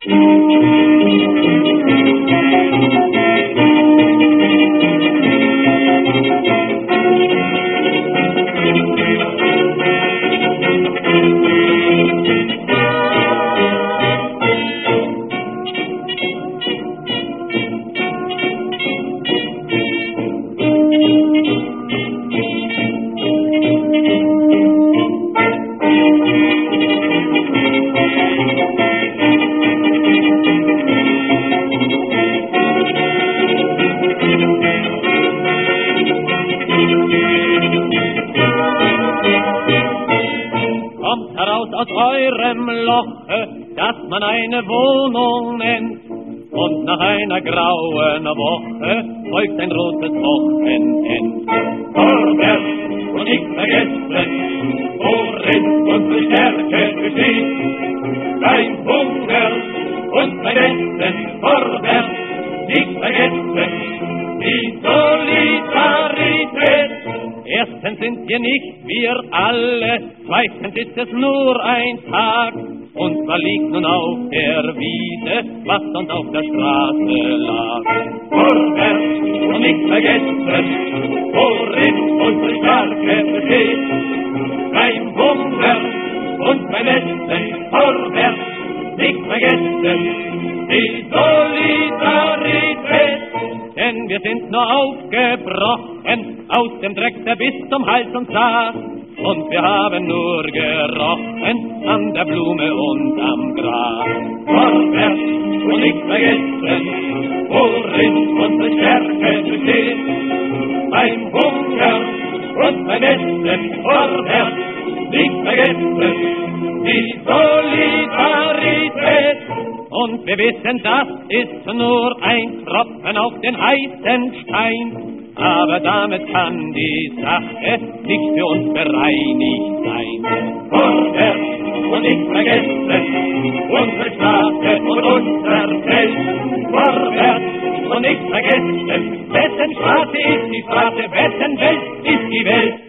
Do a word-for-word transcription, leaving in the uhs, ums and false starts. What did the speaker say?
Kommt heraus aus eurem Loche, das man eine Wohnung nennt, und nach einer grauen Woche folgt ein rotes Wochenend. Vorwärts und nicht vergessen, worin unsere Stärke besteht. Beim Hunger und beim Essen vorwärts, nicht vergessen, die Solidarität. Erstens sind wir nicht wir alle, zweitens ist es nur ein Tag, und zwar liegt nun auf der Wiese, was sonst auf der Straße lag. Vorwärts und nicht vergessen, worin unsere Stärke besteht. Beim Hunger und beim Essen vorwärts, nicht vergessen, die Solidarität. Denn wir sind nur aufgebrochen aus dem Dreck, der bis zum Hals uns saß. Und wir haben nur gerochen an der Blume und am Gras. Vorwärts und nicht vergessen, worin unsere Stärke besteht. Beim Hunger und beim Essen vorwärts, nicht vergessen, die Solidarität. Und wir wissen, das ist nur ein Tropfen auf den heißen Stein. Aber damit kann die Sache nicht für uns bereinigt sein. Vorwärts und nicht vergessen, unsere Straße und unser Feld. Vorwärts und nicht vergessen, wessen Straße ist die Straße, wessen Welt ist die Welt.